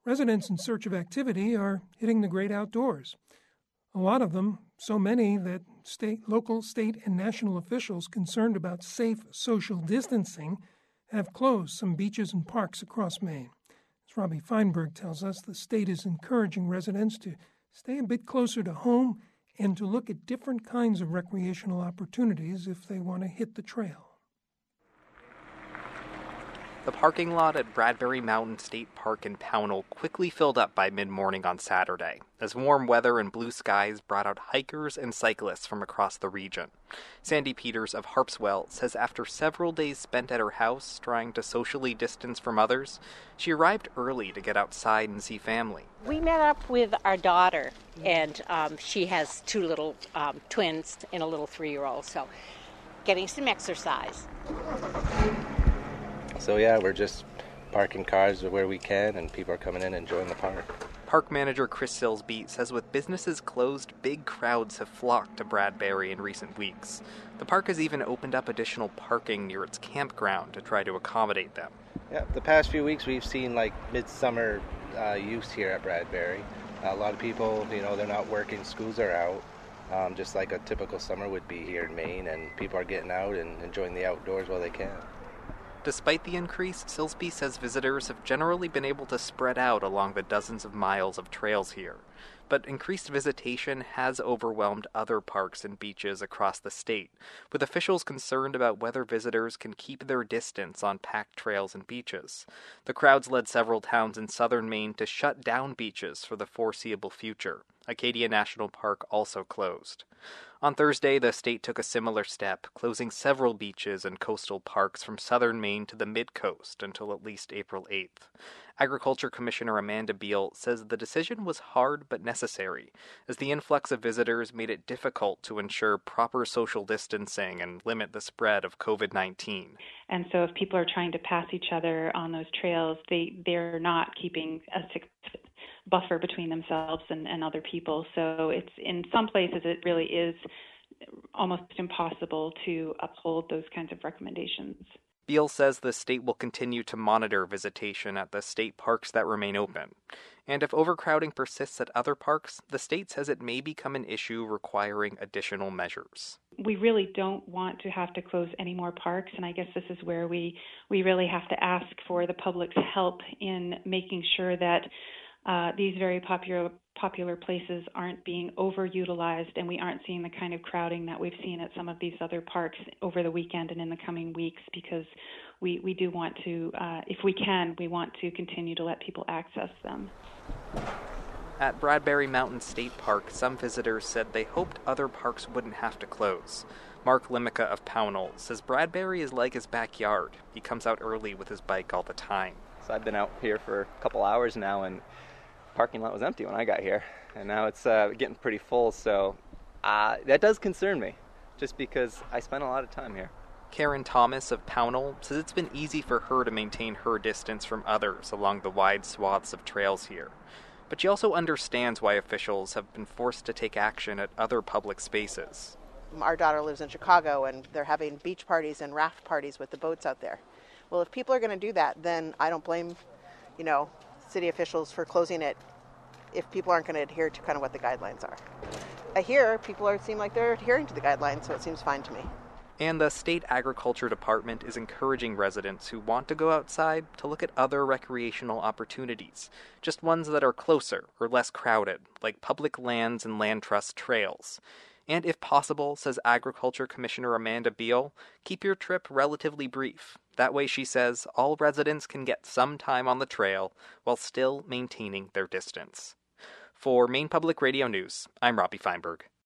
Residents in search of activity are hitting the great outdoors. A lot of them, so many that local, state, and national officials concerned about safe social distancing have closed some beaches and parks across Maine. As Robbie Feinberg tells us, the state is encouraging residents to stay a bit closer to home and to look at different kinds of recreational opportunities if they want to hit the trail. The parking lot at Bradbury Mountain State Park in Pownell quickly filled up by mid-morning on Saturday, as warm weather and blue skies brought out hikers and cyclists from across the region. Sandy Peters of Harpswell says after several days spent at her house trying to socially distance from others, she arrived early to get outside and see family. We met up with our daughter, and she has two little twins and a little 3-year-old, so getting some exercise. So yeah, we're just parking cars where we can, and people are coming in and enjoying the park. Park manager Chris Silsby says with businesses closed, big crowds have flocked to Bradbury in recent weeks. The park has even opened up additional parking near its campground to try to accommodate them. Yeah, the past few weeks we've seen like midsummer use here at Bradbury. A lot of people, they're not working, schools are out, just like a typical summer would be here in Maine, and people are getting out and enjoying the outdoors while they can. Despite the increase, Silsby says visitors have generally been able to spread out along the dozens of miles of trails here. But increased visitation has overwhelmed other parks and beaches across the state, with officials concerned about whether visitors can keep their distance on packed trails and beaches. The crowds led several towns in southern Maine to shut down beaches for the foreseeable future. Acadia National Park also closed. On Thursday, the state took a similar step, closing several beaches and coastal parks from southern Maine to the mid-coast until at least April 8th. Agriculture Commissioner Amanda Beal says the decision was hard but necessary, as the influx of visitors made it difficult to ensure proper social distancing and limit the spread of COVID-19. And so if people are trying to pass each other on those trails, they're not keeping a buffer between themselves and other people. So it's in some places it really is almost impossible to uphold those kinds of recommendations. Beal says the state will continue to monitor visitation at the state parks that remain open. And if overcrowding persists at other parks, the state says it may become an issue requiring additional measures. We really don't want to have to close any more parks, and I guess this is where we really have to ask for the public's help in making sure that these very popular places aren't being overutilized, and we aren't seeing the kind of crowding that we've seen at some of these other parks over the weekend and in the coming weeks, because we do want to, if we can, we want to continue to let people access them. At Bradbury Mountain State Park, some visitors said they hoped other parks wouldn't have to close. Mark Limica of Pownell says Bradbury is like his backyard. He comes out early with his bike all the time. So I've been out here for a couple hours now, and parking lot was empty when I got here, and now it's getting pretty full, so that does concern me, just because I spend a lot of time here. Karen Thomas of Pownell says it's been easy for her to maintain her distance from others along the wide swaths of trails here. But she also understands why officials have been forced to take action at other public spaces. Our daughter lives in Chicago, and they're having beach parties and raft parties with the boats out there. Well, if people are going to do that, then I don't blame, city officials for closing it if people aren't going to adhere to kind of what the guidelines are. Here, people seem like they're adhering to the guidelines, so it seems fine to me. And the state agriculture department is encouraging residents who want to go outside to look at other recreational opportunities, just ones that are closer or less crowded, like public lands and land trust trails. And if possible, says Agriculture Commissioner Amanda Beal, keep your trip relatively brief. That way, she says, all residents can get some time on the trail while still maintaining their distance. For Maine Public Radio News, I'm Robbie Feinberg.